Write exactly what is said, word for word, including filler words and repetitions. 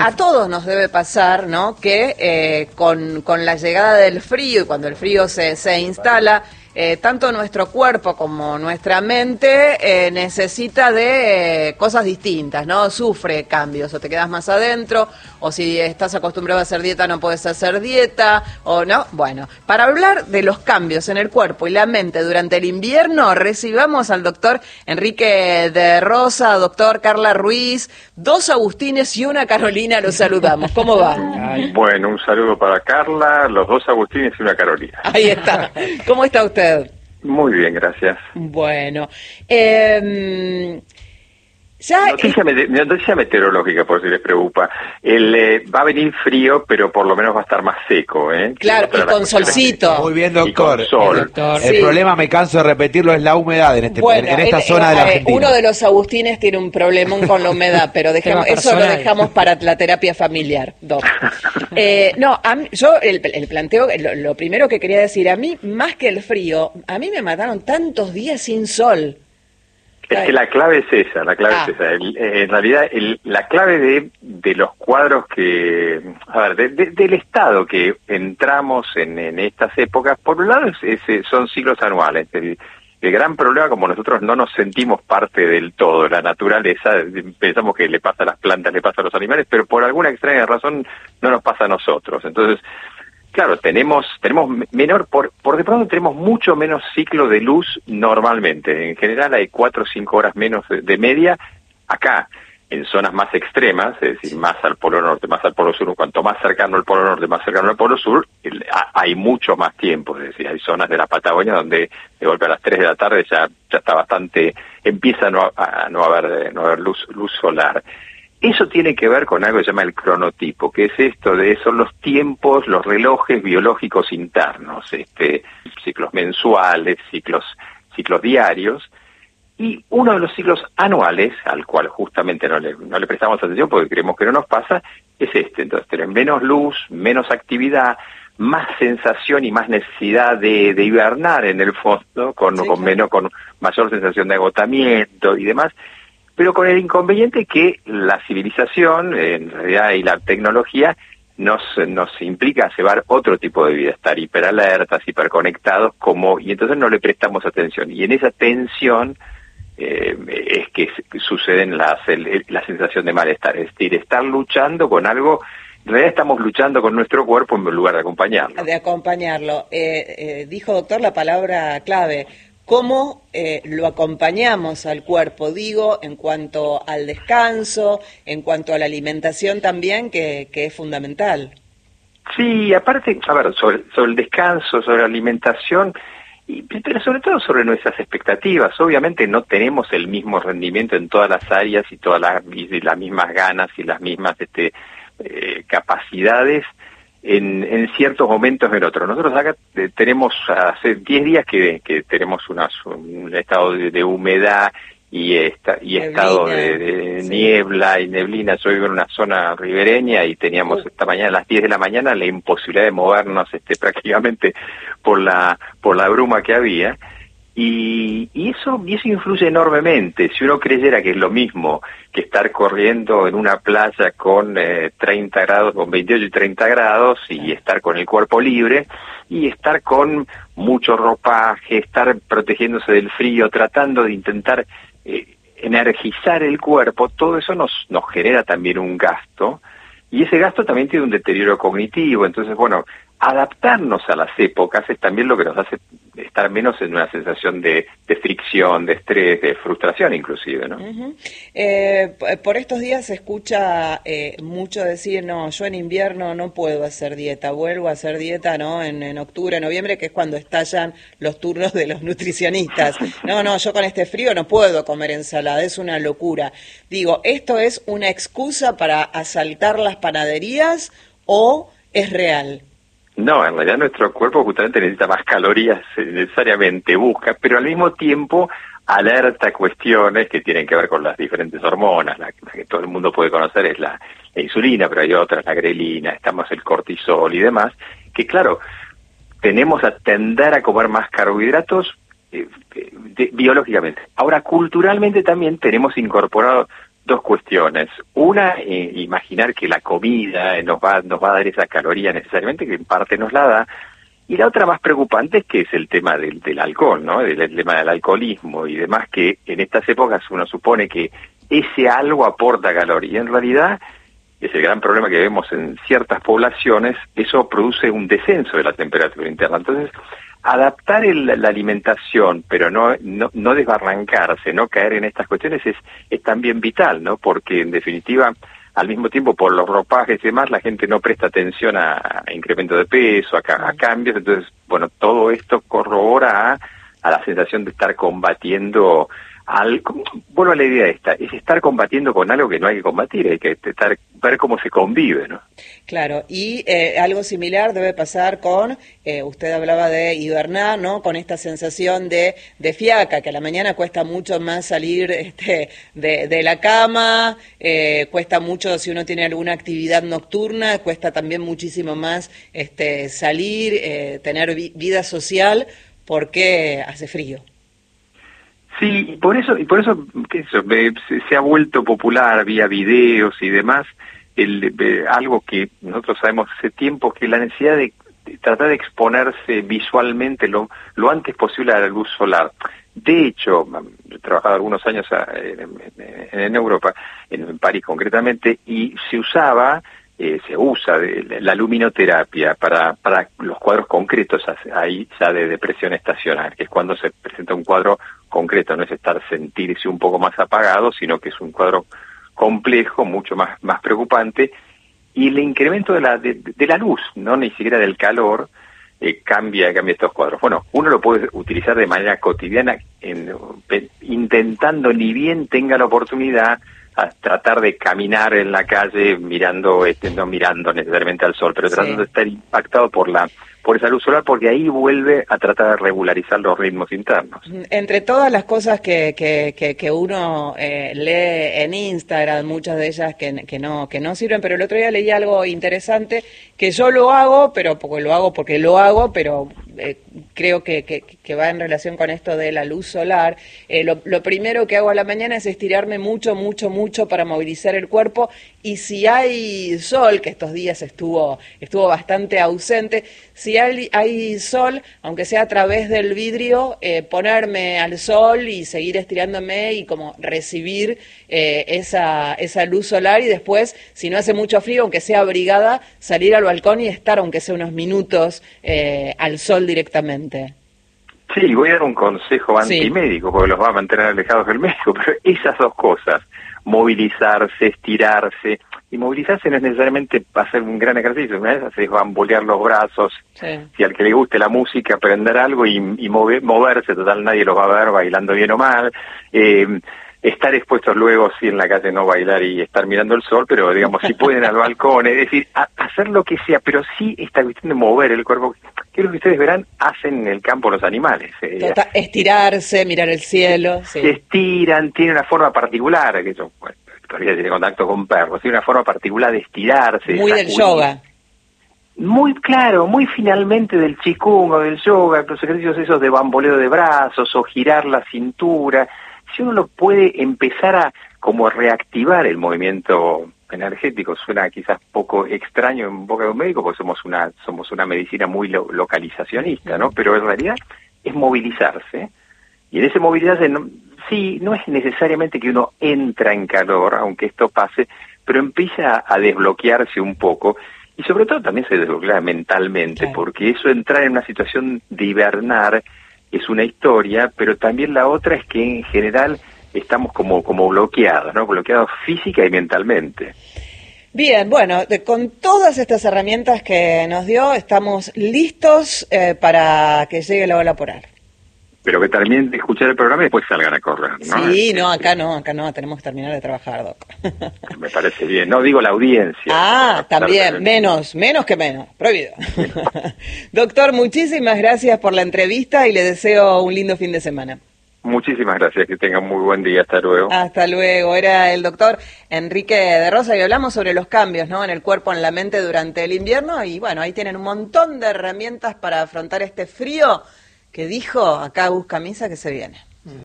a todos nos debe pasar, ¿no? Que eh, con, con la llegada del frío y cuando el frío se, se instala, eh, tanto nuestro cuerpo como nuestra mente eh, necesita de eh, cosas distintas, ¿no? Sufre cambios, o te quedas más adentro, o si estás acostumbrado a hacer dieta no puedes hacer dieta, o no. Bueno, para hablar de los cambios en el cuerpo y la mente durante el invierno, recibamos al doctor Enrique de Rosa, doctor Carla Ruiz, dos Agustines y una Carolina, los saludamos. ¿Cómo va? Bueno, un saludo para Carla, los dos Agustines y una Carolina. Ahí está. ¿Cómo está usted? Muy bien, gracias. Bueno, eh, ya... Noticia, eh... noticia meteorológica, por si les preocupa. El, eh, va a venir frío, pero por lo menos va a estar más seco, ¿eh? Claro, y con solcito. Muy bien, doctor. Y con sol. El, doctor. Sí. El problema, me canso de repetirlo, es la humedad en, este, bueno, en esta el, zona el, de la Argentina. Uno de los Agustines tiene un problemón con la humedad, pero dejamos, eso lo dejamos para la terapia familiar, Doc. Eh, no, a mí, yo el, el planteo, lo, lo primero que quería decir, a mí, más que el frío, a mí me mataron tantos días sin sol. Es que la clave es esa, la clave ah. es esa. El, en realidad, el, la clave de, de los cuadros que, a ver, de, de, del estado que entramos en, en estas épocas, por un lado es, es, son ciclos anuales. El, el gran problema, como nosotros no nos sentimos parte del todo, la naturaleza, pensamos que le pasa a las plantas, le pasa a los animales, pero por alguna extraña razón no nos pasa a nosotros. Entonces, claro, tenemos tenemos menor, por por de pronto tenemos mucho menos ciclo de luz normalmente. En general hay cuatro o cinco horas menos de, de media. Acá, en zonas más extremas, es decir, más al polo norte, más al polo sur, cuanto más cercano al polo norte, más cercano al polo sur, el, a, hay mucho más tiempo. Es decir, hay zonas de la Patagonia donde de golpe a las tres de la tarde ya, ya está bastante, empieza a no, a, a no haber, no haber luz, luz solar. Eso tiene que ver con algo que se llama el cronotipo, que es esto de, son los tiempos, los relojes biológicos internos, este, ciclos mensuales, ciclos, ciclos diarios, y uno de los ciclos anuales, al cual justamente no le, no le prestamos atención porque creemos que no nos pasa, es este. Entonces tenemos menos luz, menos actividad, más sensación y más necesidad de, de hibernar en el fondo, con, sí, con menos, con mayor sensación de agotamiento y demás. Pero con el inconveniente que la civilización, en realidad, y la tecnología nos nos implica llevar otro tipo de vida, estar hiperalertas, hiperconectados, como y entonces no le prestamos atención. Y en esa tensión eh, es que suceden las el, la sensación de malestar, es decir, estar luchando con algo. En realidad estamos luchando con nuestro cuerpo en lugar de acompañarlo. De acompañarlo. Eh, eh, dijo, doctor, la palabra clave. ¿Cómo eh, lo acompañamos al cuerpo? Digo, en cuanto al descanso, en cuanto a la alimentación también, que, que es fundamental. Sí, aparte, a ver, sobre, sobre el descanso, sobre la alimentación, y, pero sobre todo sobre nuestras expectativas. Obviamente no tenemos el mismo rendimiento en todas las áreas y todas las, y las mismas ganas y las mismas este, eh, capacidades en, en ciertos momentos en otros. Nosotros acá eh, tenemos hace diez días que, que tenemos una, un estado de, de humedad y, esta, y estado de, de sí. niebla y neblina. Yo vivo en una zona ribereña y teníamos uh. esta mañana a las diez de la mañana la imposibilidad de movernos este, prácticamente por la, por la bruma que había. Y, y eso y eso influye enormemente. Si uno creyera que es lo mismo que estar corriendo en una playa con eh, treinta grados, con veintiocho y treinta grados, y estar con el cuerpo libre, y estar con mucho ropaje, estar protegiéndose del frío, tratando de intentar eh, energizar el cuerpo, todo eso nos, nos genera también un gasto, y ese gasto también tiene un deterioro cognitivo. Entonces, bueno, adaptarnos a las épocas es también lo que nos hace estar menos en una sensación de, de fricción, de estrés, de frustración inclusive, ¿no? Uh-huh. Eh, por estos días se escucha eh, mucho decir, no, yo en invierno no puedo hacer dieta, vuelvo a hacer dieta, ¿no? En, en octubre, noviembre, que es cuando estallan los turnos de los nutricionistas. No, no, yo con este frío no puedo comer ensalada, es una locura. Digo, ¿esto es una excusa para asaltar las panaderías o es real? No, en realidad nuestro cuerpo justamente necesita más calorías, necesariamente busca, pero al mismo tiempo alerta cuestiones que tienen que ver con las diferentes hormonas. La, la que todo el mundo puede conocer es la, la insulina, pero hay otras, la grelina, estamos el cortisol y demás, que claro, tenemos a tender a comer más carbohidratos eh, de, biológicamente. Ahora, culturalmente también tenemos incorporado dos cuestiones. Una, eh, imaginar que la comida nos va, nos va a dar esa caloría necesariamente, que en parte nos la da. Y la otra más preocupante es que es el tema del, del alcohol, ¿no? El, el tema del alcoholismo y demás, que en estas épocas uno supone que ese algo aporta calor. Y en realidad es el gran problema que vemos en ciertas poblaciones, eso produce un descenso de la temperatura interna. Entonces, adaptar el, la alimentación, pero no, no, no desbarrancarse, no caer en estas cuestiones es, es también vital, ¿no? Porque en definitiva, al mismo tiempo, por los ropajes y demás, la gente no presta atención a, a incremento de peso, a, a cambios. Entonces, bueno, todo esto corrobora a, a la sensación de estar combatiendo al, vuelvo a la idea esta, es estar combatiendo con algo que no hay que combatir, hay que estar, ver cómo se convive, ¿no? Claro, y eh, algo similar debe pasar con, eh, usted hablaba de hibernar, ¿no? Con esta sensación de, de fiaca, que a la mañana cuesta mucho más salir este, de, de la cama, eh, cuesta mucho si uno tiene alguna actividad nocturna, cuesta también muchísimo más este, salir, eh, tener vi- vida social, porque hace frío. Sí, y por eso, y por eso, qué sé yo, se, se ha vuelto popular vía videos y demás, el, eh, algo que nosotros sabemos hace tiempo, que la necesidad de, de tratar de exponerse visualmente lo, lo antes posible a la luz solar. De hecho, he trabajado algunos años en, en, en Europa, en, en París concretamente, y se usaba, eh, se usa de, la luminoterapia para, para los cuadros concretos ahí ya de depresión estacional, que es cuando se presenta un cuadro concreto, no es estar sentirse un poco más apagado, sino que es un cuadro complejo, mucho más, más preocupante, y el incremento de la, de, de la luz, no ni siquiera del calor, eh, cambia, cambia estos cuadros. Bueno, uno lo puede utilizar de manera cotidiana, en, pe, intentando, ni bien tenga la oportunidad, a tratar de caminar en la calle mirando, este, no mirando necesariamente al sol, pero sí, tratando de estar impactado por la por esa luz solar, porque ahí vuelve a tratar de regularizar los ritmos internos. Entre todas las cosas que, que, que, que uno eh, lee en Instagram, muchas de ellas que, que no que no sirven, pero el otro día leí algo interesante, que yo lo hago, pero porque lo hago porque lo hago, pero eh, creo que, que, que va en relación con esto de la luz solar. Eh, lo, lo primero que hago a la mañana es estirarme mucho, mucho, mucho para movilizar el cuerpo, y si hay sol, que estos días estuvo estuvo bastante ausente, si hay, hay sol, aunque sea a través del vidrio, eh, ponerme al sol y seguir estirándome y como recibir eh, esa, esa luz solar, y después, si no hace mucho frío, aunque sea abrigada, salir al balcón y estar, aunque sea unos minutos, eh, al sol directamente. Sí, voy a dar un consejo antimédico, sí, porque los va a mantener alejados del médico, pero esas dos cosas, movilizarse, estirarse, y movilizarse no es necesariamente hacer un gran ejercicio, una vez haces bambolear los brazos, sí, si al que le guste la música, aprender algo y, y mover, moverse, total nadie los va a ver bailando bien o mal, eh, estar expuestos luego, sí, en la calle no bailar y estar mirando el sol, pero digamos, si pueden al balcón, es decir, a, hacer lo que sea, pero sí esta cuestión de mover el cuerpo, que es lo que ustedes verán, hacen en el campo los animales. Eh, Total, estirarse, mirar el cielo. Sí. Se estiran, tiene una forma particular, que eso, bueno, todavía tiene contacto con perros, tiene una forma particular de estirarse. Muy de del yoga. Muy claro, muy finalmente del qigong o del yoga, los ejercicios esos de bamboleo de brazos o girar la cintura. Si uno lo puede empezar a como reactivar el movimiento energético, suena quizás poco extraño en boca de un médico, porque somos una somos una medicina muy lo, localizacionista, ¿no? Pero en realidad es movilizarse, y en ese movilizarse, no, sí, no es necesariamente que uno entra en calor, aunque esto pase, pero empieza a desbloquearse un poco, y sobre todo también se desbloquea mentalmente, claro, porque eso, entrar en una situación de hibernar, es una historia, pero también la otra es que en general estamos como, como bloqueados, ¿no? Bloqueados física y mentalmente. Bien, bueno, de, con todas estas herramientas que nos dio, estamos listos eh, para que llegue la ola polar. Pero que terminen de escuchar el programa y después salgan a correr, ¿no? Sí, no, acá no, acá no, tenemos que terminar de trabajar, Doc. Me parece bien. No, digo la audiencia. Ah, también, menos, menos que menos, prohibido. Doctor, muchísimas gracias por la entrevista y le deseo un lindo fin de semana. Muchísimas gracias, que tengan muy buen día, hasta luego. Hasta luego, era el doctor Enrique de Rosa y hablamos sobre los cambios, ¿no?, en el cuerpo, en la mente durante el invierno, y bueno, ahí tienen un montón de herramientas para afrontar este frío que dijo, acá busca misa que se viene.